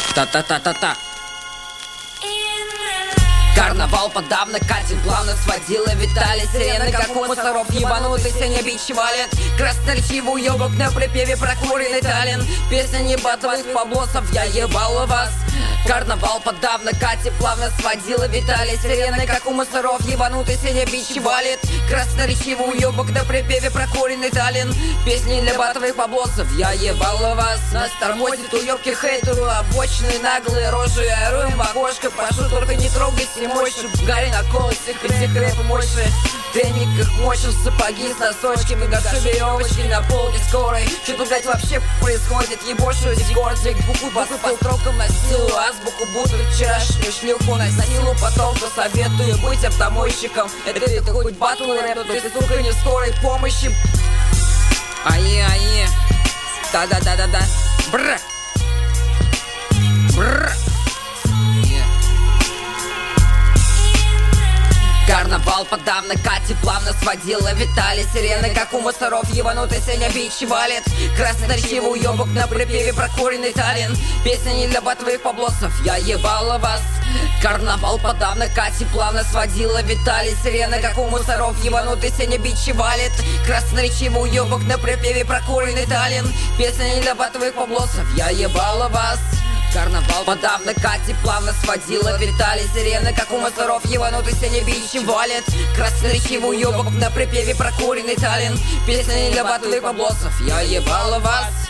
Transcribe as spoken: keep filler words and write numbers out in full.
Та-та-та-та-та. Карнавал подавно катит, плавно сводила Виталий. Сирены, как у мусоров, ебанутый сегодня бич валит. Красноречивый уебок на припеве прокуренный талент. Песня не батовых баблосов, я ебал вас. Карнавал подавно катит, плавно сводила Виталий. Сирены, как у мусоров, ебанутый сегодня бич валит. Красноречивый уебок на припеве прокуренный талент. Песни для батовых баблосов, я ебал вас. Нас тормозит уебки хейтеру, обочные наглые рожи. Оруем в окошко, прошу, только не трогайте мощью. Гарри на колосе, хоть рэпа мощи. В трениках мощен, сапоги с носочками. Гашу веревочки на полке скорой. Что тут, блять, вообще происходит? Ебошу декордик, буквы по строкам на силу. Азбуку будто вчерашнюю шлюху на силу. Потом посоветую быть автомойщиком. Это ты хоть батл рэп, то ты, сука, не в скорой помощи. Ае-ае. Да-да-да-да-да. Бра. Бра. Карнавал подавно катит, плавно сводила Виталий. Сирены, как у мусоров, ебанутый сегодня бич валит. Красноречивый уебок на припеве прокуренный талент. Песня не для батовых поблосов, я ебала вас. Карнавал подавно катит, плавно сводила Виталий. Сирены, как у мусоров, ебанутый сегодня бич валит. Красноречивый уебок на припеве прокуренный талент. Песня не для батовых поблосов, я ебала вас. Карнавал подавно катит, плавно сводила Виталий. Сирены, как у мусоров, ебанутый сегодня бич валит. Красноречивый уебок на припеве прокуренный талент. Песня не для батовых баблосов, я ебала вас.